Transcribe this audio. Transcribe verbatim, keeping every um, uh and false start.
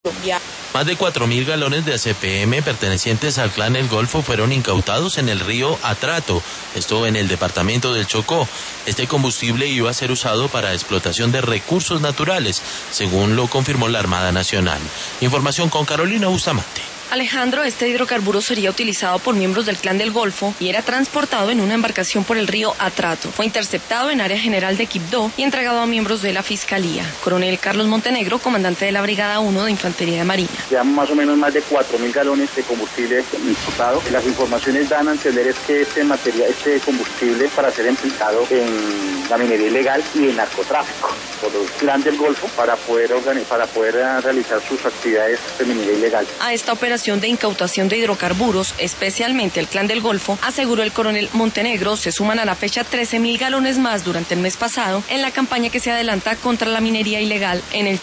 Más de cuatro mil galones de A C P M pertenecientes al Clan El Golfo fueron incautados en el río Atrato, esto en el departamento del Chocó. Este combustible iba a ser usado para explotación de recursos naturales, según lo confirmó la Armada Nacional. Información con Carolina Bustamante. Alejandro, este hidrocarburo sería utilizado por miembros del Clan del Golfo y era transportado en una embarcación por el río Atrato. Fue interceptado en área general de Quibdó y entregado a miembros de la Fiscalía. Coronel Carlos Montenegro, comandante de la Brigada uno de Infantería de Marina. Llevamos más o menos más de cuatro mil galones de combustible importado. Las informaciones dan a entender es que este material, este combustible para ser empleado en la minería ilegal y en narcotráfico por el Clan del Golfo para poder organizar, para poder realizar sus actividades de minería ilegal. A esta operación de incautación de hidrocarburos, especialmente el Clan del Golfo, aseguró el coronel Montenegro, se suman a la fecha trece mil galones más durante el mes pasado en la campaña que se adelanta contra la minería ilegal en el